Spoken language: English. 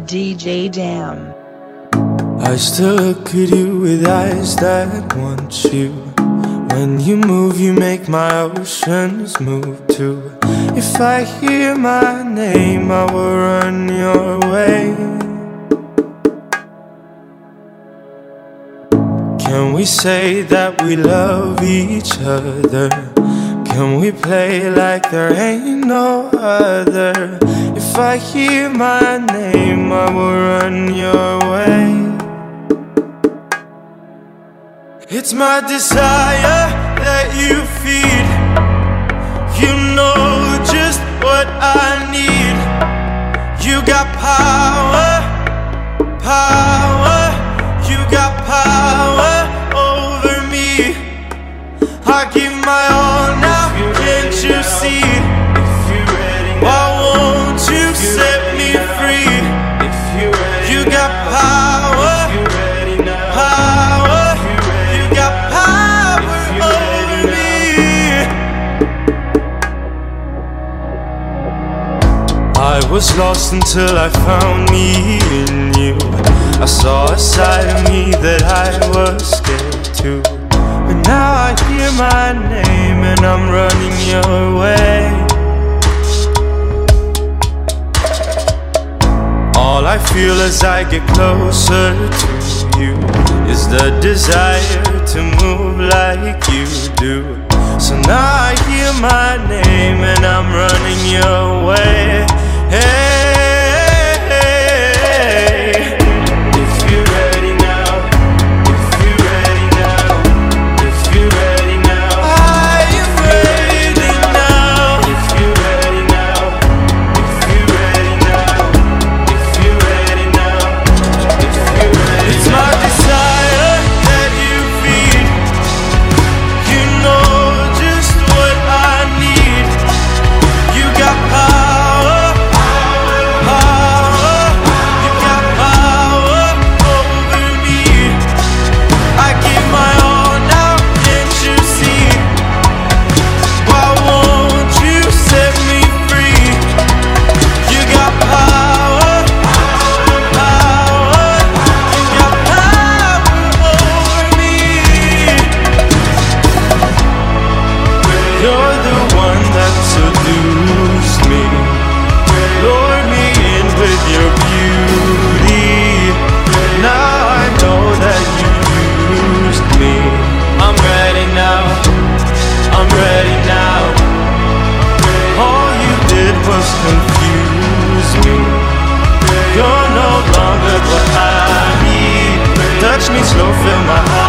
DJ Dam. I still look at you with eyes that want you. When you move, you make my oceans move too. If I hear my name, I will run your way. Can we say that we love each other? Can we play like there ain't no other? If I hear my name, I will run your way. It's my desire that you feed. You know just what I need. You got power, power. You got power over me. I give my all now, can't you see? Why won't you set me free? You got power, power. You got power over me. I was lost until I found me in you. I saw a side of me that I was scared to. But now I hear my name and I'm running your way. All I feel as I get closer to you is the desire to move like you do. So now I hear my name and I'm running your way. Hey. Confuse me. You're no longer what I need. Touch me slow, fill my heart.